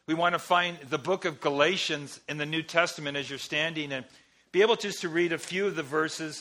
We want to find the book of Galatians in the New Testament as you're standing and be able just to read a few of the verses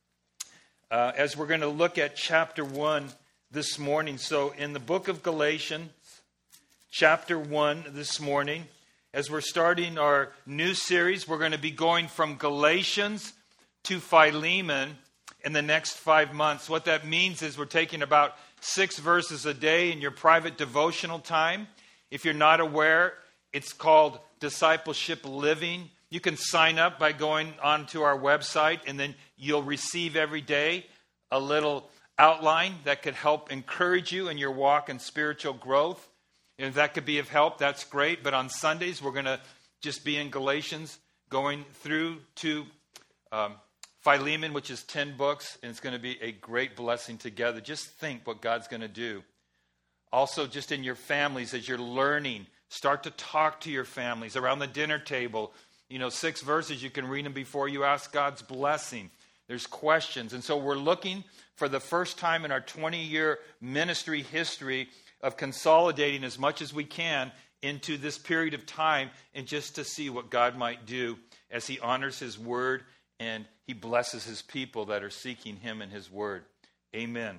as we're going to look at chapter 1 this morning. So in the book of Galatians, chapter 1 this morning, as we're starting our new series, we're going to be going from Galatians to Philemon in the next 5 months. What that means is we're taking about 6 verses a day in your private devotional time. If you're not aware, it's called Discipleship Living. You can sign up by going onto our website, and then you'll receive every day a little outline that could help encourage you in your walk and spiritual growth. And if that could be of help, that's great. But on Sundays, we're going to just be in Galatians, going through to Philemon, which is 10 books, and it's going to be a great blessing together. Just think what God's going to do. Also, just in your families, as you're learning, start to talk to your families around the dinner table. 6 verses, you can read them before you ask God's blessing. There's questions. And so we're looking for the first time in our 20-year ministry history of consolidating as much as we can into this period of time and just to see what God might do as he honors his word and he blesses his people that are seeking him and his word. Amen.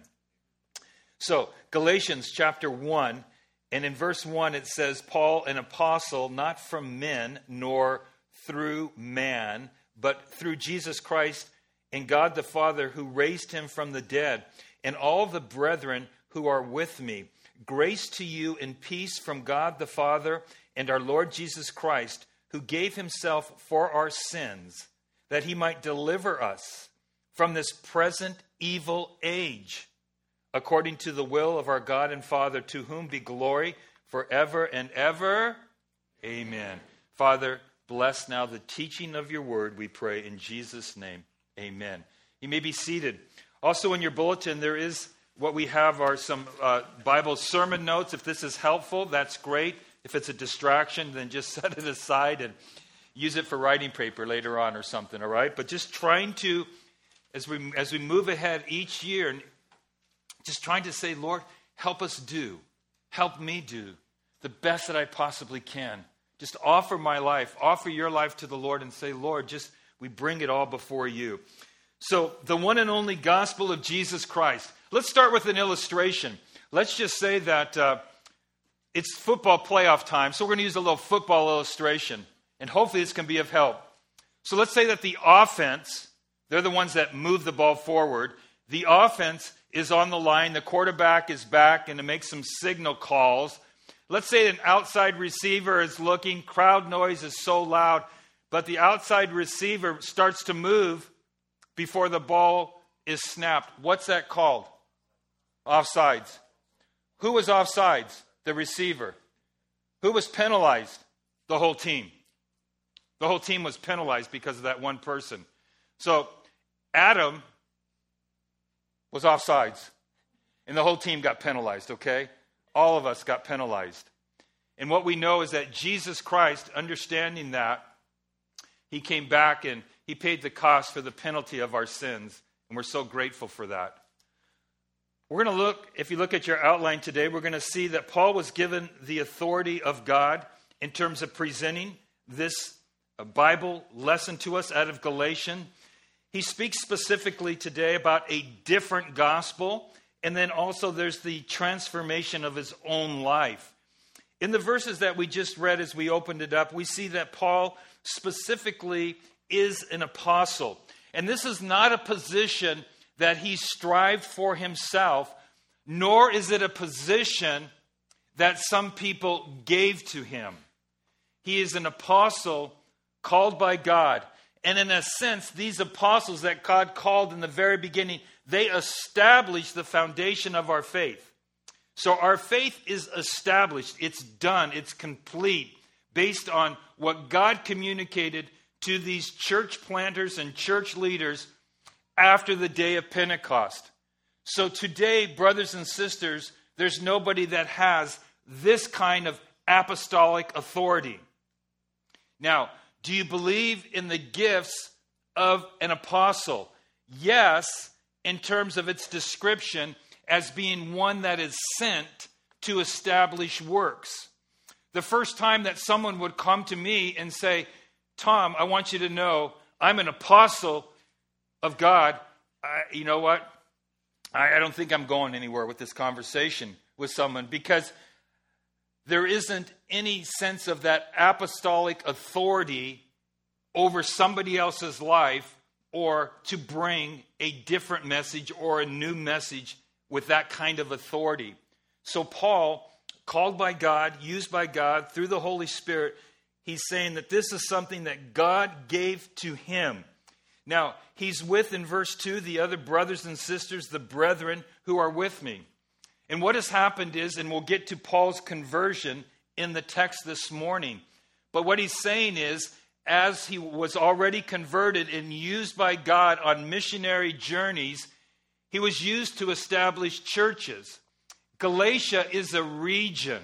So, Galatians chapter 1, and in verse 1 it says, Paul, an apostle, not from men, nor through man, but through Jesus Christ and God the Father, who raised him from the dead, and all the brethren who are with me. Grace to you and peace from God the Father and our Lord Jesus Christ, who gave himself for our sins, that he might deliver us from this present evil age, according to the will of our God and Father, to whom be glory forever and ever. Amen. Father, bless now the teaching of your word, we pray in Jesus' name. Amen. You may be seated. Also in your bulletin, there is what we have are some Bible sermon notes. If this is helpful, that's great. If it's a distraction, then just set it aside and use it for writing paper later on or something, all right? But just trying to, as we move ahead each year, just trying to say, Lord, help me do the best that I possibly can. Just offer my life, offer your life to the Lord and say, Lord, we bring it all before you. So the one and only gospel of Jesus Christ. Let's start with an illustration. Let's just say that it's football playoff time, so we're going to use a little football illustration, and hopefully this can be of help. So let's say that the offense, they're the ones that move the ball forward. The offense is on the line, the quarterback is back, and to make some signal calls. Let's say an outside receiver is looking, crowd noise is so loud, but the outside receiver starts to move before the ball is snapped. What's that called? Offsides. Who was offsides? The receiver. Who was penalized? The whole team. The whole team was penalized because of that one person. So Adam was offsides, and the whole team got penalized, okay? All of us got penalized. And what we know is that Jesus Christ, understanding that, he came back and he paid the cost for the penalty of our sins, and we're so grateful for that. We're going to look, if you look at your outline today, we're going to see that Paul was given the authority of God in terms of presenting this Bible lesson to us out of Galatians. He speaks specifically today about a different gospel, and then also there's the transformation of his own life. In the verses that we just read as we opened it up, we see that Paul specifically is an apostle. And this is not a position that he strived for himself, nor is it a position that some people gave to him. He is an apostle called by God. And in a sense, these apostles that God called in the very beginning, they established the foundation of our faith. So our faith is established, it's done, it's complete, based on what God communicated to these church planters and church leaders after the day of Pentecost. So today, brothers and sisters, there's nobody that has this kind of apostolic authority. Now, do you believe in the gifts of an apostle? Yes, in terms of its description as being one that is sent to establish works. The first time that someone would come to me and say, Tom, I want you to know I'm an apostle of God. You know what? I don't think I'm going anywhere with this conversation with someone, because there isn't any sense of that apostolic authority over somebody else's life, or to bring a different message or a new message with that kind of authority. So Paul, called by God, used by God through the Holy Spirit, he's saying that this is something that God gave to him. Now, he's with, in verse 2, the other brothers and sisters, the brethren who are with me. And what has happened is, and we'll get to Paul's conversion in the text this morning, but what he's saying is, as he was already converted and used by God on missionary journeys, he was used to establish churches. Galatia is a region.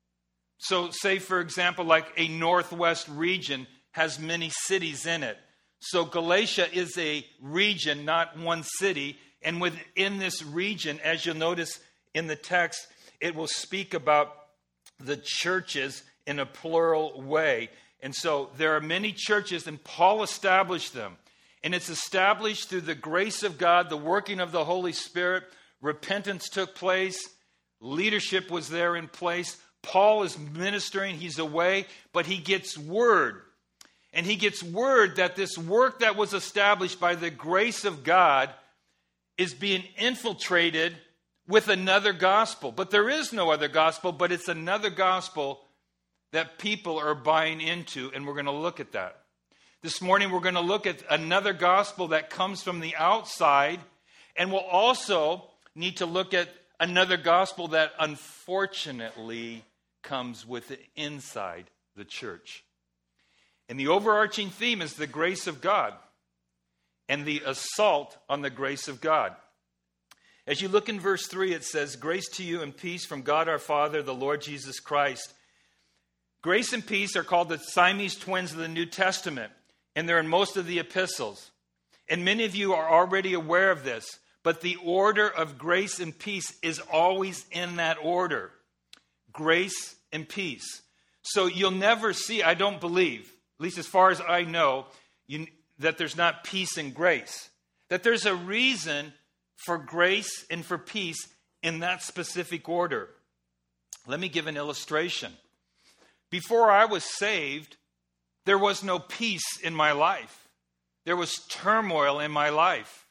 So say, for example, like a northwest region has many cities in it. So Galatia is a region, not one city. And within this region, as you'll notice in the text, it will speak about the churches in a plural way. And so there are many churches, and Paul established them. And it's established through the grace of God, the working of the Holy Spirit. Repentance took place. Leadership was there in place. Paul is ministering. He's away, but he gets word. And he gets word that this work that was established by the grace of God is being infiltrated with another gospel. But there is no other gospel, but it's another gospel that people are buying into, and we're going to look at that. This morning we're going to look at another gospel that comes from the outside, and we'll also need to look at another gospel that unfortunately comes with inside the church. And the overarching theme is the grace of God and the assault on the grace of God. As you look in verse 3, it says, "Grace to you and peace from God our Father, the Lord Jesus Christ." Grace and peace are called the Siamese twins of the New Testament, and they're in most of the epistles. And many of you are already aware of this, but the order of grace and peace is always in that order. Grace and peace. So you'll never see, I don't believe, at least as far as I know, that there's not peace and grace. That there's a reason for grace and for peace in that specific order. Let me give an illustration. Before I was saved, there was no peace in my life. There was turmoil in my life.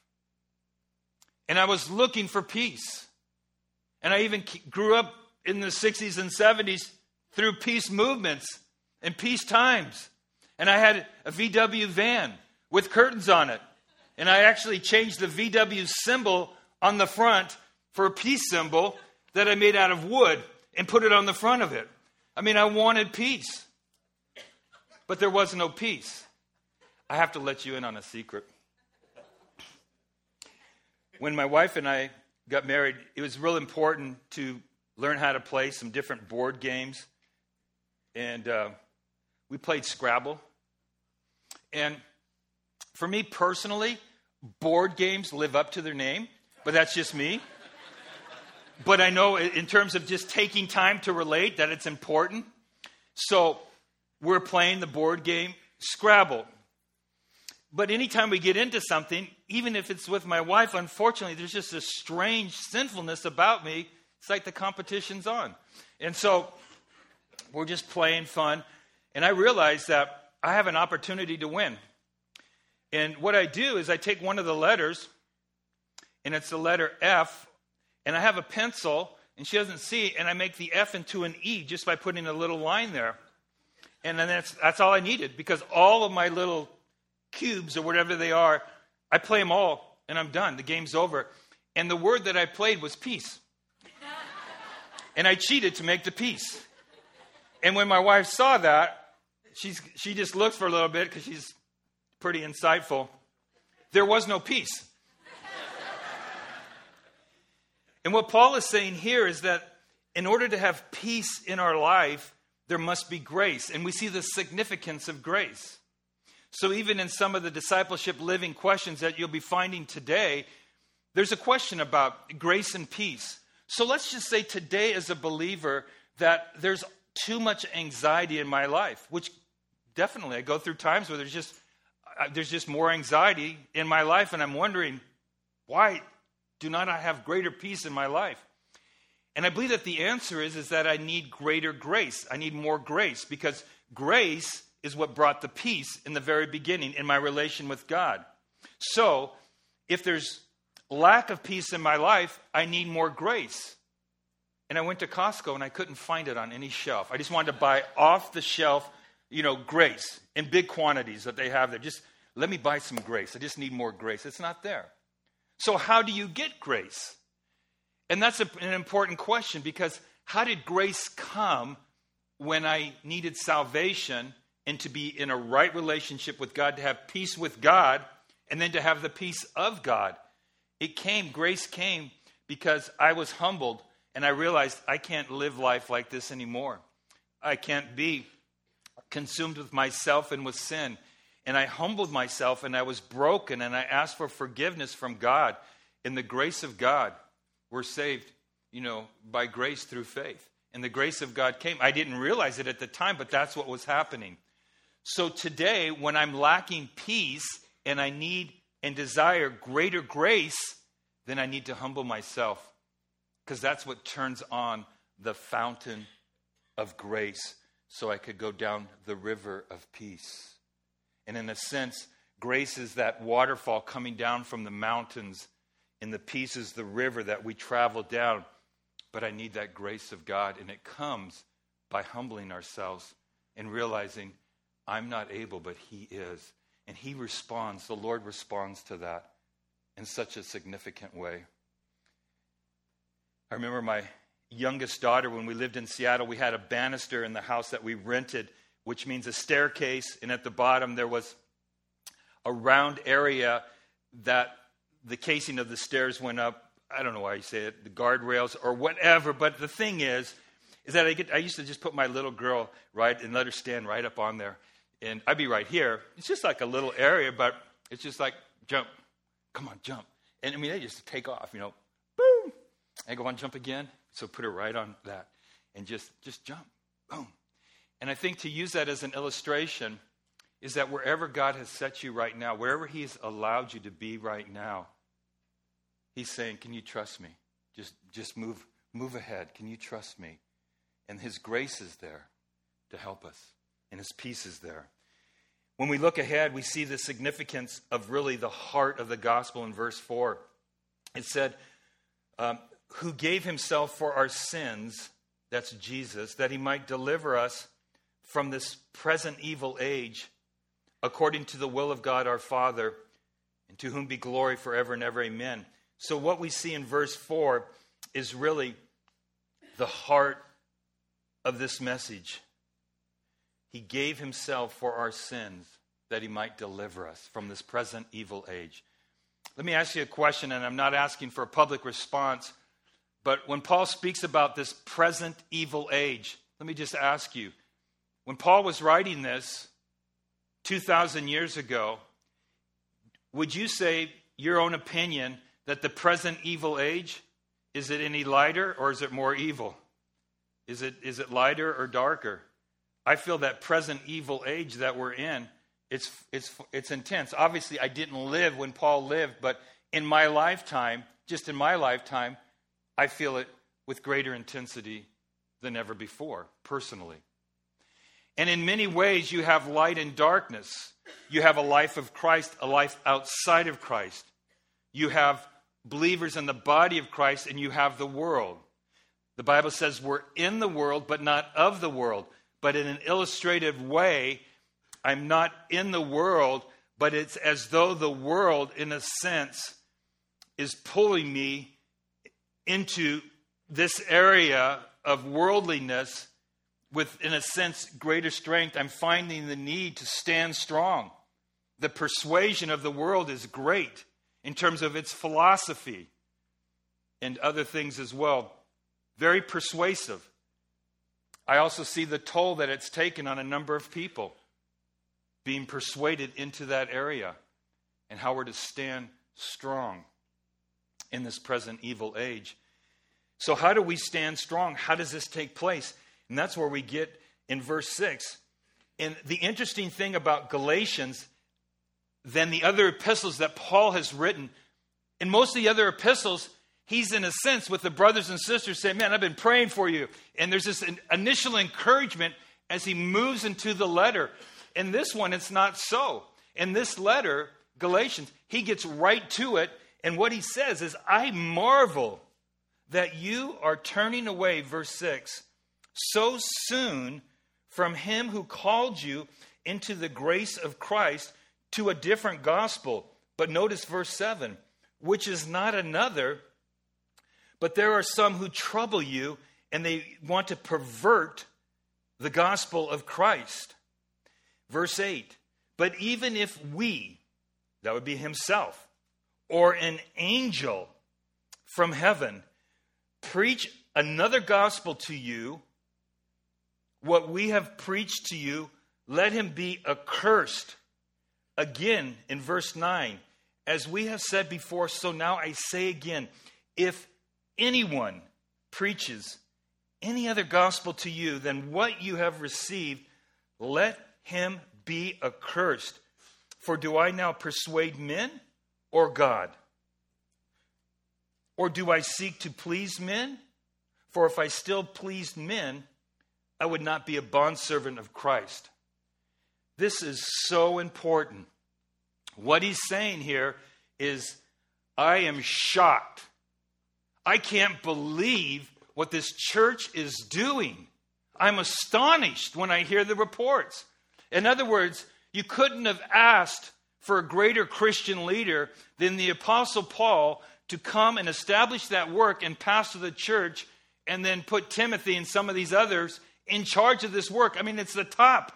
And I was looking for peace. And I even grew up in the 60s and 70s through peace movements and peace times. And I had a VW van with curtains on it. And I actually changed the VW symbol on the front for a peace symbol that I made out of wood and put it on the front of it. I mean, I wanted peace, but there was no peace. I have to let you in on a secret. When my wife and I got married, it was real important to learn how to play some different board games. And we played Scrabble. And for me personally, board games live up to their name, but that's just me. But I know in terms of just taking time to relate that it's important. So we're playing the board game Scrabble. But anytime we get into something, even if it's with my wife, unfortunately, there's just a strange sinfulness about me. It's like the competition's on. And so we're just playing fun. And I realize that I have an opportunity to win. And what I do is I take one of the letters, and it's the letter F, and I have a pencil, and she doesn't see it, and I make the F into an E just by putting a little line there. And then that's all I needed, because all of my little cubes or whatever they are, I play them all, and I'm done. The game's over. And the word that I played was peace. And I cheated to make the peace. And when my wife saw that, she just looked for a little bit, because she's pretty insightful. There was no peace. And what Paul is saying here is that in order to have peace in our life, there must be grace. And we see the significance of grace. So even in some of the discipleship living questions that you'll be finding today, there's a question about grace and peace. So let's just say today as a believer that there's too much anxiety in my life, which definitely I go through times where there's just more anxiety in my life, and I'm wondering, why do not I have greater peace in my life? And I believe that the answer is that I need greater grace. I need more grace, because grace is what brought the peace in the very beginning in my relation with God. So, if there's lack of peace in my life, I need more grace. And I went to Costco and I couldn't find it on any shelf. I just wanted to buy off the shelf, grace in big quantities that they have there. Just let me buy some grace. I just need more grace. It's not there. So how do you get grace? And that's an important question, because how did grace come when I needed salvation and to be in a right relationship with God, to have peace with God, and then to have the peace of God? Grace came because I was humbled and I realized I can't live life like this anymore. I can't be consumed with myself and with sin. And I humbled myself and I was broken and I asked for forgiveness from God. In the grace of God, we're saved, by grace through faith. And the grace of God came. I didn't realize it at the time, but that's what was happening. So today, when I'm lacking peace and I need and desire greater grace, then I need to humble myself, because that's what turns on the fountain of grace, so I could go down the river of peace. And in a sense, grace is that waterfall coming down from the mountains, and the peace is the river that we travel down. But I need that grace of God, and it comes by humbling ourselves and realizing I'm not able, but He is. And He responds, the Lord responds to that in such a significant way. I remember my youngest daughter, when we lived in Seattle, we had a banister in the house that we rented, which means a staircase, and at the bottom there was a round area that the casing of the stairs went up. I don't know why you say it, the guardrails or whatever, but the thing is that I used to just put my little girl right and let her stand right up on there. And I'd be right here. It's just like a little area, but it's just like, jump. Come on, jump. And I just take off, boom. And go on, jump again. So put her right on that and just jump, boom. And I think to use that as an illustration is that wherever God has set you right now, wherever He's allowed you to be right now, He's saying, can you trust me? Just move ahead. Can you trust me? And His grace is there to help us. And His peace is there. When we look ahead, we see the significance of really the heart of the gospel in verse 4. It said, who gave Himself for our sins, that's Jesus, that He might deliver us from this present evil age, according to the will of God our Father, and to whom be glory forever and ever, amen. So what we see in verse 4 is really the heart of this message. He gave Himself for our sins that He might deliver us from this present evil age. Let me ask you a question, and I'm not asking for a public response, but when Paul speaks about this present evil age, let me just ask you, when Paul was writing this 2,000 years ago, would you say your own opinion that the present evil age, is it any lighter or is it more evil? Is it lighter or darker? I feel that present evil age that we're in, it's intense. Obviously, I didn't live when Paul lived, but in my lifetime, just in my lifetime, I feel it with greater intensity than ever before, personally. And in many ways, you have light and darkness. You have a life of Christ, a life outside of Christ. You have believers in the body of Christ, and you have the world. The Bible says we're in the world, but not of the world. But in an illustrative way, I'm not in the world, but it's as though the world, in a sense, is pulling me into this area of worldliness with, in a sense, greater strength. I'm finding the need to stand strong. The persuasion of the world is great in terms of its philosophy and other things as well. Very persuasive. I also see the toll that it's taken on a number of people being persuaded into that area, and how we're to stand strong in this present evil age. So how do we stand strong? How does this take place? And that's where we get in verse 6. And the interesting thing about Galatians than the other epistles that Paul has written, in most of the other epistles, he's in a sense with the brothers and sisters saying, man, I've been praying for you. And there's this initial encouragement as he moves into the letter. In this one, it's not so. In this letter, Galatians, he gets right to it. And what he says is, I marvel that you are turning away, verse 6, so soon from him who called you into the grace of Christ to a different gospel. But notice verse 7, which is not another, but there are some who trouble you and they want to pervert the gospel of Christ. Verse 8, but even if we, that would be himself, or an angel from heaven, preach another gospel to you, what we have preached to you, let him be accursed. Again, in verse 9, as we have said before, so now I say again, if anyone preaches any other gospel to you than what you have received, let him be accursed. For do I now persuade men or God? Or do I seek to please men? For if I still pleased men, I would not be a bondservant of Christ. This is so important. What he's saying here is, I am shocked. I can't believe what this church is doing. I'm astonished when I hear the reports. In other words, you couldn't have asked for a greater Christian leader than the Apostle Paul to come and establish that work and pastor the church and then put Timothy and some of these others in charge of this work. I mean, it's the top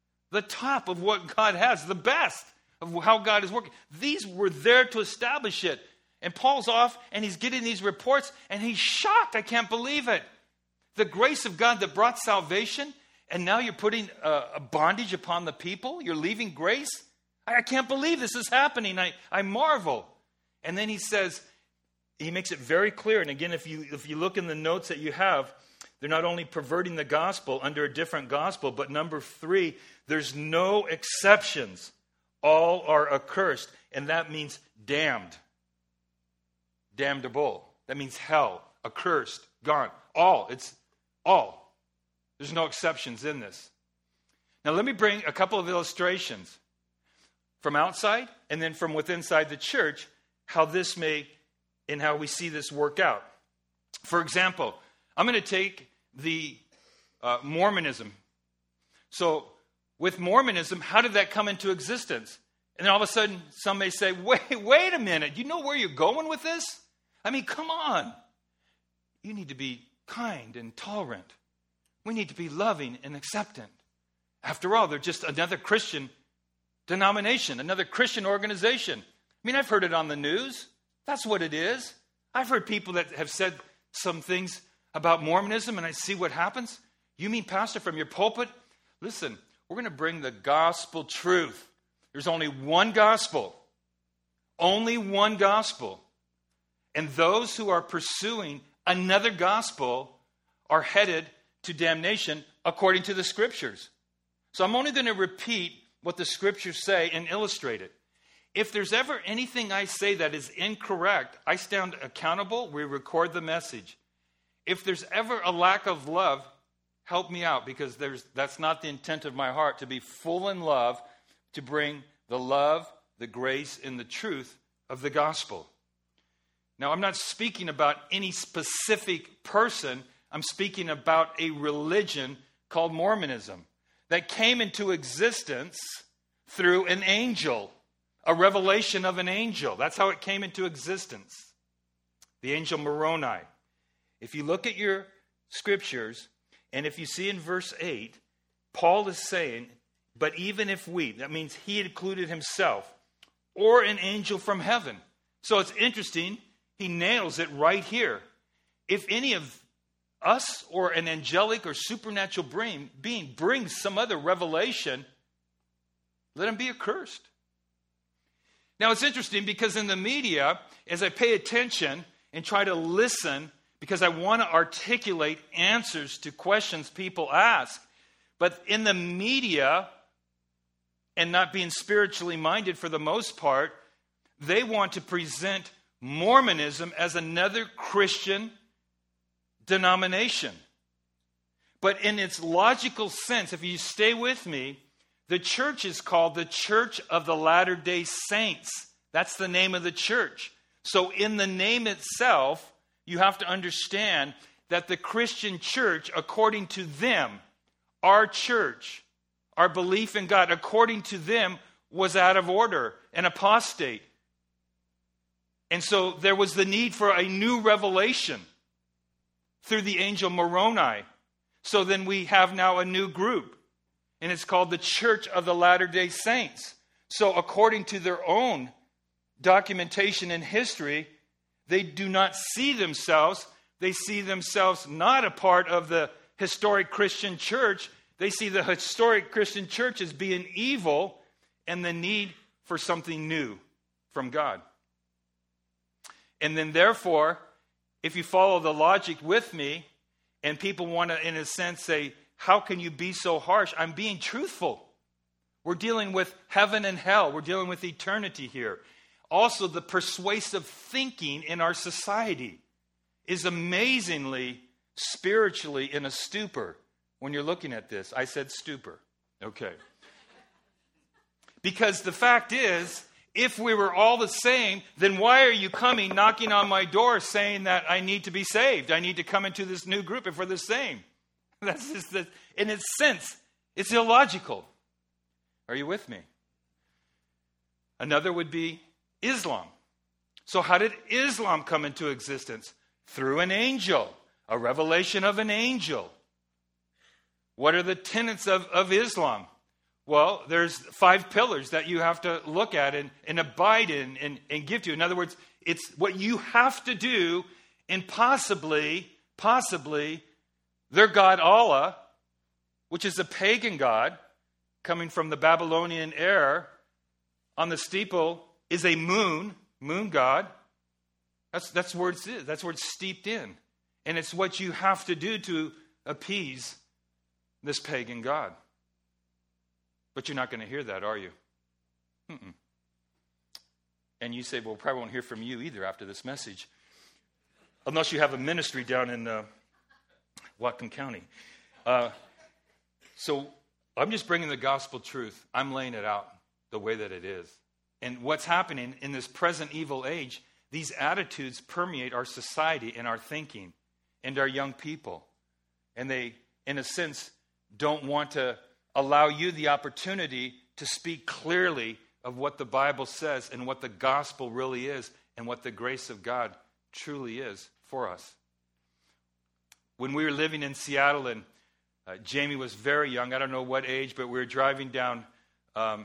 of what God has, the best of how God is working. These were there to establish it. And Paul's off and he's getting these reports and he's shocked. I can't believe it. The grace of God that brought salvation, and now you're putting a bondage upon the people. You're leaving grace. I can't believe this is happening. I marvel. And then he says, he makes it very clear. And again, if you look in the notes that you have, they're not only perverting the gospel under a different gospel, but number 3, there's no exceptions. All are accursed. And that means damned. Damnable. That means hell. Accursed. Gone. All. It's all. There's no exceptions in this. Now let me bring a couple of illustrations from outside and then from within inside the church, how this may and how we see this work out. For example, I'm going to take the Mormonism. So with Mormonism, how did that come into existence? And then all of a sudden, some may say, wait a minute. You know where you're going with this? I mean, come on. You need to be kind and tolerant. We need to be loving and acceptant. After all, they're just another Christian denomination, another Christian organization. I mean, I've heard it on the news. That's what it is. I've heard people that have said some things about Mormonism, and I see what happens. You mean, Pastor, from your pulpit? Listen, we're going to bring the gospel truth. There's only one gospel. Only one gospel. And those who are pursuing another gospel are headed to damnation according to the Scriptures. So I'm only going to repeat what the Scriptures say and illustrate it. If there's ever anything I say that is incorrect, I stand accountable. We record the message. If there's ever a lack of love, help me out, because that's not the intent of my heart, to be full in love, to bring the love, the grace, and the truth of the gospel. Now, I'm not speaking about any specific person. I'm speaking about a religion called Mormonism that came into existence through an angel, a revelation of an angel. That's how it came into existence. The angel Moroni. If you look at your scriptures, and if you see in verse 8, Paul is saying, but even if we, that means he included himself, or an angel from heaven. So it's interesting, he nails it right here. If any of us or an angelic or supernatural being brings some other revelation, let him be accursed. Now it's interesting because in the media, as I pay attention and try to listen, because I want to articulate answers to questions people ask. But in the media, and not being spiritually minded for the most part, they want to present Mormonism as another Christian denomination. But in its logical sense, if you stay with me, the church is called the Church of the Latter-day Saints. That's the name of the church. So in the name itself, you have to understand that the Christian church, according to them, our church, our belief in God, according to them, was out of order and apostate. And so there was the need for a new revelation through the angel Moroni. So then we have now a new group, and it's called the Church of the Latter-day Saints. So according to their own documentation in history, they do not see themselves. They see themselves not a part of the historic Christian church. They see the historic Christian church as being evil and the need for something new from God. And then therefore, if you follow the logic with me, and people want to, in a sense, say, how can you be so harsh? I'm being truthful. We're dealing with heaven and hell. We're dealing with eternity here. Also, the persuasive thinking in our society is amazingly spiritually in a stupor when you're looking at this. I said stupor. Okay. Because the fact is, if we were all the same, then why are you coming, knocking on my door, saying that I need to be saved? I need to come into this new group if we're the same. That's just in its sense, it's illogical. Are you with me? Another would be Islam. So how did Islam come into existence? Through an angel, a revelation of an angel. What are the tenets of Islam? Well, there's 5 pillars that you have to look at and abide in and give to. In other words, it's what you have to do, and possibly, their god Allah, which is a pagan god, coming from the Babylonian era, on the steeple is a moon god. That's where it's is. That's where it's steeped in. And it's what you have to do to appease this pagan god. But you're not going to hear that, are you? Mm-mm. And you say, well, probably won't hear from you either after this message. Unless you have a ministry down in Whatcom County. So I'm just bringing the gospel truth. I'm laying it out the way that it is. And what's happening in this present evil age, these attitudes permeate our society and our thinking and our young people. And they, in a sense, don't want to allow you the opportunity to speak clearly of what the Bible says and what the gospel really is and what the grace of God truly is for us. When we were living in Seattle, and Jamie was very young, I don't know what age, but we were driving down on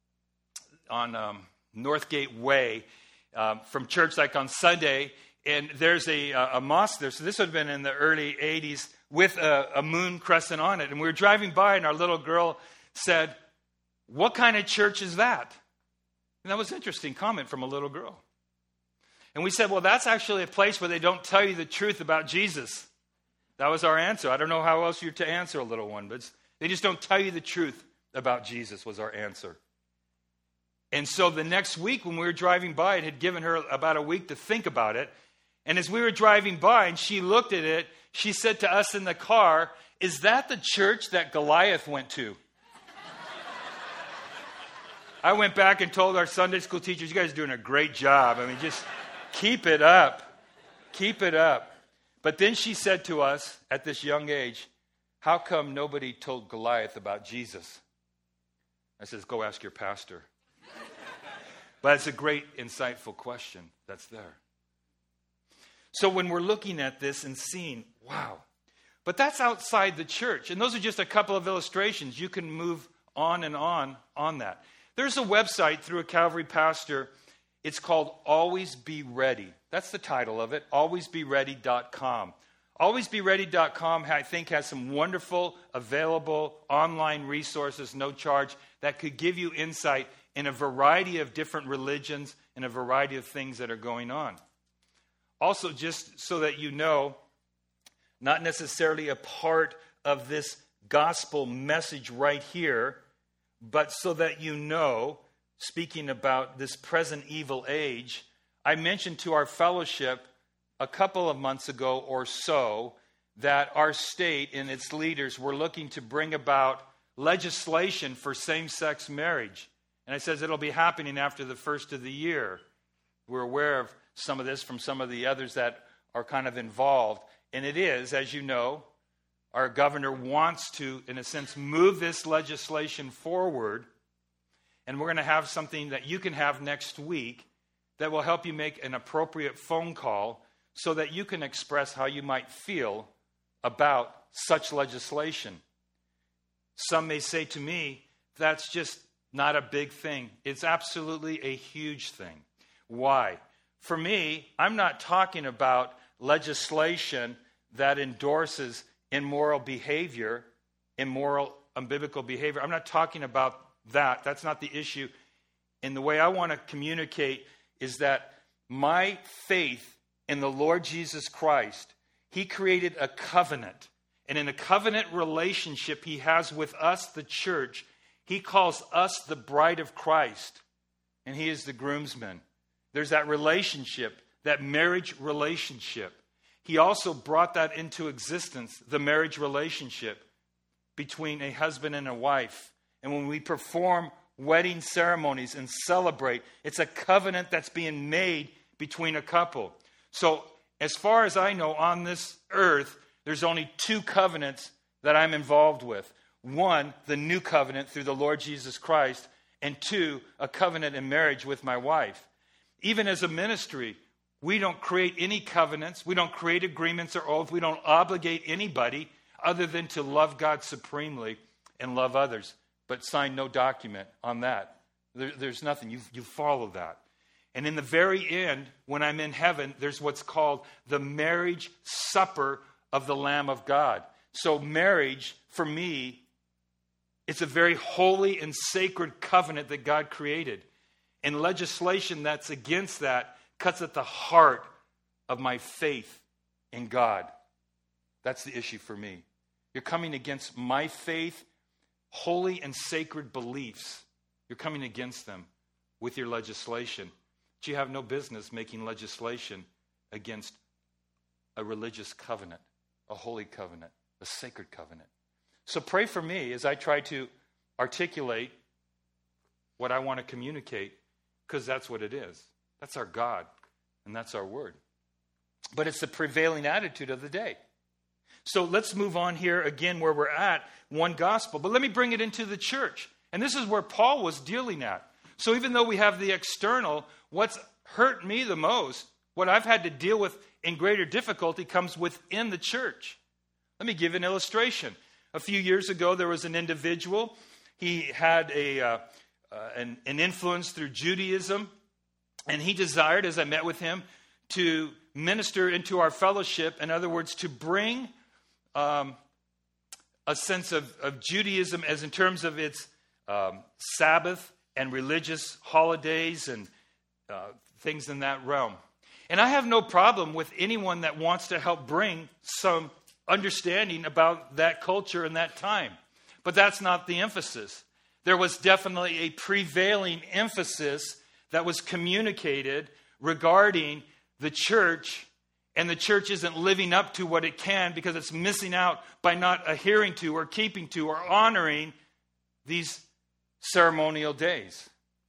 Northgate Way from church like on Sunday, and there's a mosque there. So this would have been in the early 80s with a moon crescent on it. And we were driving by, and our little girl said, "What kind of church is that?" And that was an interesting comment from a little girl. And we said, well, that's actually a place where they don't tell you the truth about Jesus. That was our answer. I don't know how else you're to answer a little one, but they just don't tell you the truth about Jesus was our answer. And so the next week when we were driving by, it had given her about a week to think about it. And as we were driving by and she looked at it, she said to us in the car, "Is that the church that Goliath went to?" I went back and told our Sunday school teachers, "You guys are doing a great job. I mean, just keep it up. Keep it up." But then she said to us at this young age, "How come nobody told Goliath about Jesus?" I says, "Go ask your pastor." But it's a great, insightful question that's there. So when we're looking at this and seeing, wow, but that's outside the church. And those are just a couple of illustrations. You can move on and on that. There's a website through a Calvary pastor. It's called Always Be Ready. That's the title of it, alwaysbeready.com. Alwaysbeready.com, I think, has some wonderful, available online resources, no charge, that could give you insight in a variety of different religions and a variety of things that are going on. Also, just so that you know, not necessarily a part of this gospel message right here, but so that you know, speaking about this present evil age, I mentioned to our fellowship a couple of months ago or so that our state and its leaders were looking to bring about legislation for same-sex marriage. And I says it'll be happening after the first of the year. We're aware of some of this from some of the others that are kind of involved. And it is, as you know, our governor wants to, in a sense, move this legislation forward. And we're going to have something that you can have next week that will help you make an appropriate phone call so that you can express how you might feel about such legislation. Some may say to me, that's just not a big thing. It's absolutely a huge thing. Why? For me, I'm not talking about legislation that endorses immoral behavior, immoral, unbiblical behavior. I'm not talking about that. That's not the issue. And the way I want to communicate is that my faith in the Lord Jesus Christ, He created a covenant. And in a covenant relationship He has with us, the church, He calls us the bride of Christ. And He is the groomsman. There's that relationship, that marriage relationship. He also brought that into existence, the marriage relationship between a husband and a wife. And when we perform wedding ceremonies and celebrate, it's a covenant that's being made between a couple. So as far as I know, on this earth, there's only two covenants that I'm involved with. One, the new covenant through the Lord Jesus Christ, and two, a covenant in marriage with my wife. Even as a ministry, we don't create any covenants. We don't create agreements or oaths. We don't obligate anybody other than to love God supremely and love others, but sign no document on that. There's nothing. You follow that. And in the very end, when I'm in heaven, there's what's called the marriage supper of the Lamb of God. So marriage, for me, it's a very holy and sacred covenant that God created. And legislation that's against that cuts at the heart of my faith in God. That's the issue for me. You're coming against my faith, holy and sacred beliefs. You're coming against them with your legislation. But you have no business making legislation against a religious covenant, a holy covenant, a sacred covenant. So pray for me as I try to articulate what I want to communicate, because that's what it is. That's our God, and that's our word. But it's the prevailing attitude of the day. So let's move on here again where we're at, one gospel. But let me bring it into the church. And this is where Paul was dealing at. So even though we have the external, what's hurt me the most, what I've had to deal with in greater difficulty comes within the church. Let me give an illustration. A few years ago, there was an individual. He had an influence through Judaism. And he desired, as I met with him, to minister into our fellowship. In other words, to bring a sense of Judaism as in terms of its Sabbath and religious holidays and things in that realm. And I have no problem with anyone that wants to help bring some understanding about that culture and that time. But that's not the emphasis. There was definitely a prevailing emphasis that was communicated regarding the church, and the church isn't living up to what it can because it's missing out by not adhering to or keeping to or honoring these ceremonial days.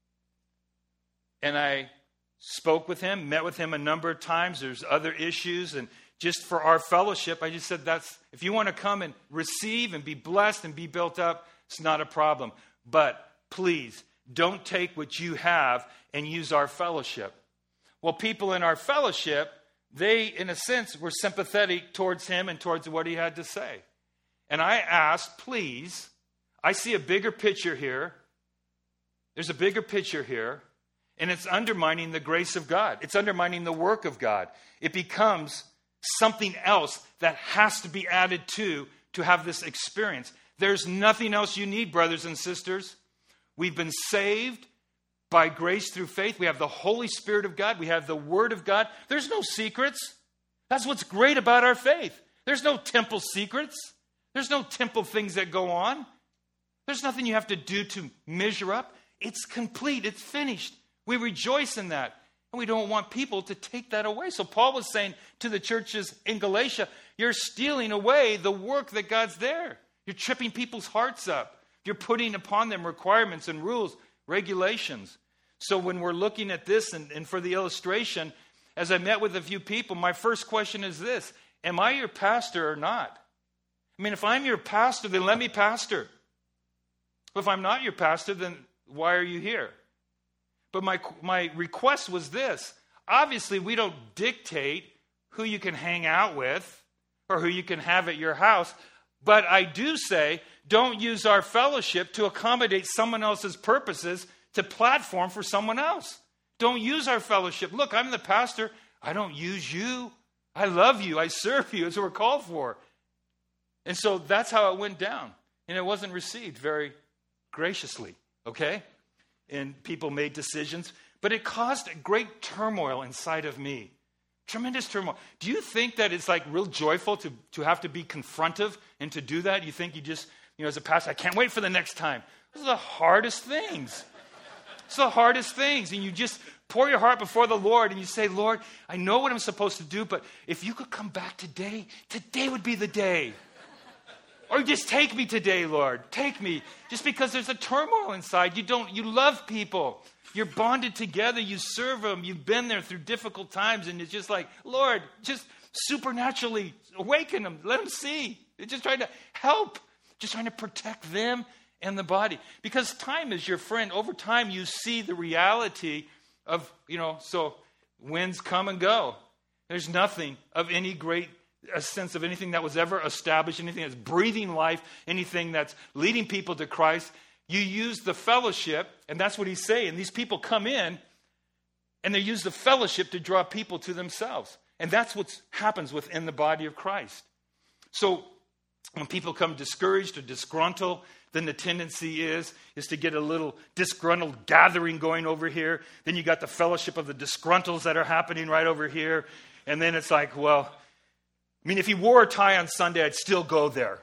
And I spoke with him, met with him a number of times. There's other issues, and just for our fellowship, I just said, if you want to come and receive and be blessed and be built up, it's not a problem. But please, don't take what you have and use our fellowship. Well, people in our fellowship, they, in a sense, were sympathetic towards him and towards what he had to say. And I asked, please, I see a bigger picture here. There's a bigger picture here, and it's undermining the grace of God. It's undermining the work of God. It becomes something else that has to be added to have this experience. There's nothing else you need, brothers and sisters. We've been saved by grace through faith. We have the Holy Spirit of God. We have the Word of God. There's no secrets. That's what's great about our faith. There's no temple secrets. There's no temple things that go on. There's nothing you have to do to measure up. It's complete. It's finished. We rejoice in that. And we don't want people to take that away. So Paul was saying to the churches in Galatia, you're stealing away the work that God's there. You're tripping people's hearts up. You're putting upon them requirements and rules, regulations. So when we're looking at this and for the illustration, as I met with a few people, my first question is this: am I your pastor or not? I mean, if I'm your pastor, then let me pastor. If I'm not your pastor, then why are you here? But my request was this. Obviously, we don't dictate who you can hang out with or who you can have at your house. But I do say, don't use our fellowship to accommodate someone else's purposes to platform for someone else. Don't use our fellowship. Look, I'm the pastor. I don't use you. I love you. I serve you. It's what we're called for. And so that's how it went down. And it wasn't received very graciously, okay? And people made decisions. But it caused a great turmoil inside of me. Tremendous turmoil. Do you think that it's like real joyful to have to be confrontive and to do that? You think you just, as a pastor, I can't wait for the next time. Those are the hardest things. It's the hardest things. And you just pour your heart before the Lord and you say, Lord, I know what I'm supposed to do, but if you could come back today, today would be the day. Or just take me today, Lord. Take me. Just because there's a turmoil inside. You love people. You're bonded together. You serve them. You've been there through difficult times. And it's just like, Lord, just supernaturally awaken them. Let them see. You're just trying to help. Just trying to protect them and the body. Because time is your friend. Over time, you see the reality of, so winds come and go. There's nothing of any great a sense of anything that was ever established, anything that's breathing life, anything that's leading people to Christ. You use the fellowship, and that's what he's saying. These people come in, and they use the fellowship to draw people to themselves. And that's what happens within the body of Christ. So when people come discouraged or disgruntled, then the tendency is to get a little disgruntled gathering going over here. Then you got the fellowship of the disgruntles that are happening right over here. And then it's like, well, if he wore a tie on Sunday, I'd still go there.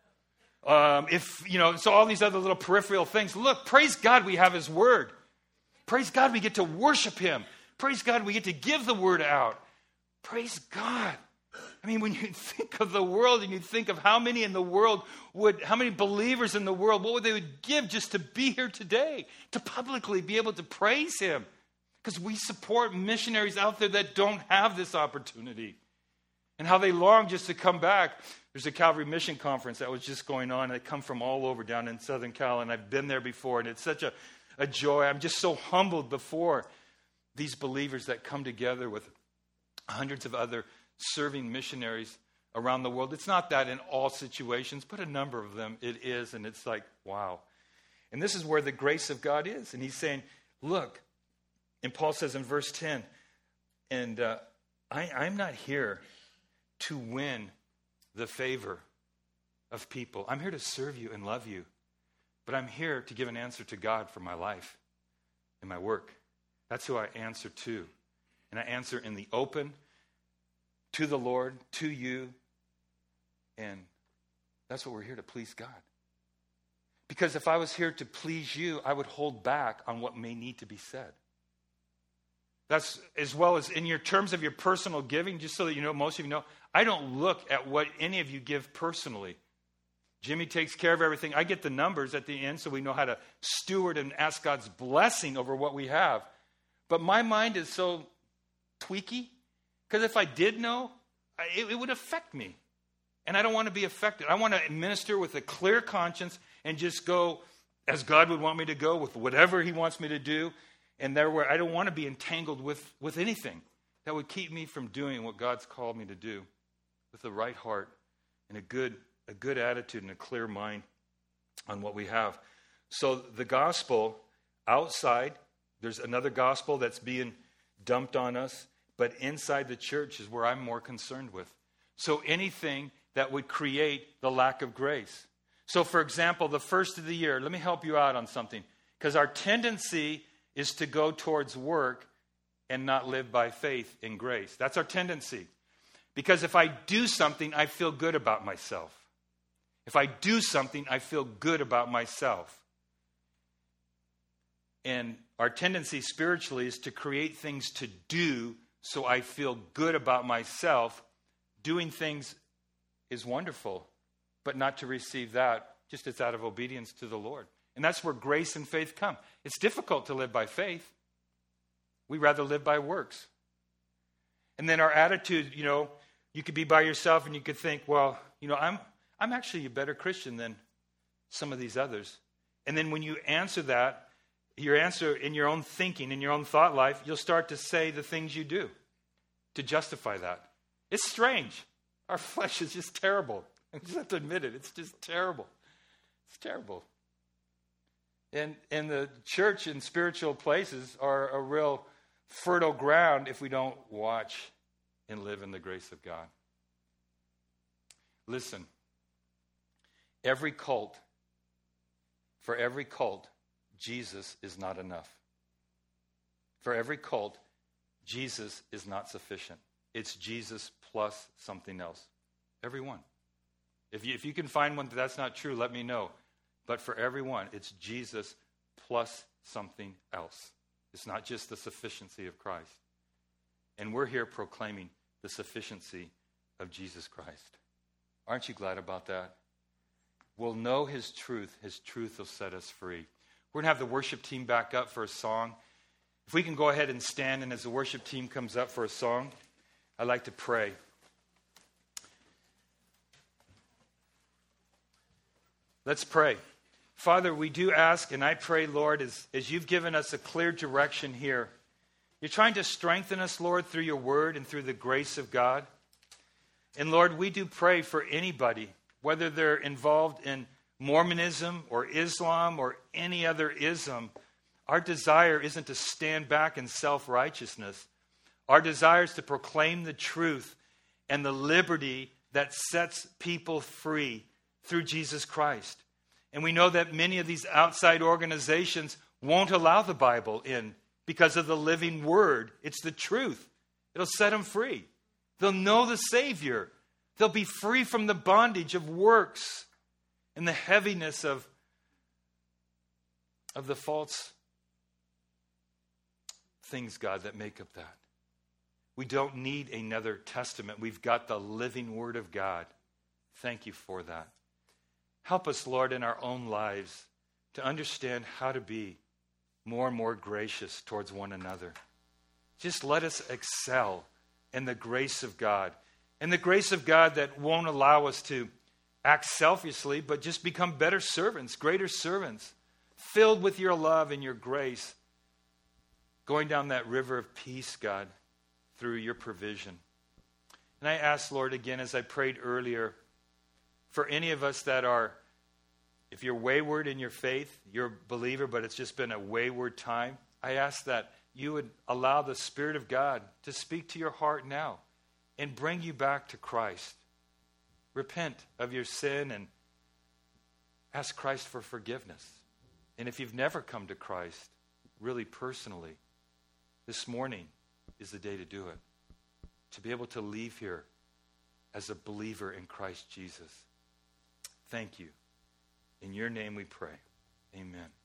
So all these other little peripheral things. Look, praise God we have his word. Praise God we get to worship him. Praise God we get to give the word out. Praise God. When you think of the world and you think of how many believers in the world, what they would give just to be here today, to publicly be able to praise him. Because we support missionaries out there that don't have this opportunity. And how they long just to come back. There's a Calvary Mission Conference that was just going on. And they come from all over down in Southern Cal. And I've been there before. And it's such a joy. I'm just so humbled before these believers that come together with hundreds of other serving missionaries around the world. It's not that in all situations, but a number of them it is. And it's like, wow. And this is where the grace of God is. And he's saying, look. And Paul says in verse 10, and I'm not here to win the favor of people. I'm here to serve you and love you. But I'm here to give an answer to God for my life and my work. That's who I answer to. And I answer in the open, to the Lord, to you. And that's what we're here to please God. Because if I was here to please you, I would hold back on what may need to be said. That's as well as in your terms of your personal giving, just so that you know, most of you know, I don't look at what any of you give personally. Jimmy takes care of everything. I get the numbers at the end so we know how to steward and ask God's blessing over what we have. But my mind is so tweaky because if I did know, it would affect me. And I don't want to be affected. I want to minister with a clear conscience and just go as God would want me to go with whatever he wants me to do. And I don't want to be entangled with anything that would keep me from doing what God's called me to do with the right heart and a good attitude and a clear mind on what we have. So the gospel outside, there's another gospel that's being dumped on us, but inside the church is where I'm more concerned with. So anything that would create the lack of grace. So for example, the first of the year, let me help you out on something, because our tendency is to go towards work and not live by faith in grace. That's our tendency. Because if I do something, I feel good about myself. If I do something, I feel good about myself. And our tendency spiritually is to create things to do so I feel good about myself. Doing things is wonderful, but not to receive that, just it's out of obedience to the Lord. And that's where grace and faith come. It's difficult to live by faith. We rather live by works. And then our attitude, you could be by yourself and you could think, well, I'm actually a better Christian than some of these others. And then when you answer that, your answer in your own thinking, in your own thought life, you'll start to say the things you do to justify that. It's strange. Our flesh is just terrible. I just have to admit it. It's just terrible. It's terrible. And the church and spiritual places are a real fertile ground if we don't watch and live in the grace of God. Listen, for every cult, Jesus is not enough. For every cult, Jesus is not sufficient. It's Jesus plus something else. Every one. If you can find one that's not true, let me know. But for everyone, it's Jesus plus something else. It's not just the sufficiency of Christ. And we're here proclaiming the sufficiency of Jesus Christ. Aren't you glad about that? We'll know His truth. His truth will set us free. We're going to have the worship team back up for a song. If we can go ahead and stand, and as the worship team comes up for a song, I'd like to pray. Let's pray. Father, we do ask, and I pray, Lord, as you've given us a clear direction here, you're trying to strengthen us, Lord, through your word and through the grace of God. And Lord, we do pray for anybody, whether they're involved in Mormonism or Islam or any other ism. Our desire isn't to stand back in self-righteousness. Our desire is to proclaim the truth and the liberty that sets people free through Jesus Christ. And we know that many of these outside organizations won't allow the Bible in because of the living word. It's the truth. It'll set them free. They'll know the Savior. They'll be free from the bondage of works and the heaviness of the false things, God, that make up that. We don't need another testament. We've got the living word of God. Thank you for that. Help us, Lord, in our own lives to understand how to be more and more gracious towards one another. Just let us excel in the grace of God. And the grace of God that won't allow us to act selfishly, but just become better servants, greater servants, filled with your love and your grace, going down that river of peace, God, through your provision. And I ask, Lord, again, as I prayed earlier, for any of us that are, if you're wayward in your faith, you're a believer, but it's just been a wayward time, I ask that you would allow the Spirit of God to speak to your heart now and bring you back to Christ. Repent of your sin and ask Christ for forgiveness. And if you've never come to Christ, really personally, this morning is the day to do it. To be able to leave here as a believer in Christ Jesus. Thank you. In your name we pray. Amen.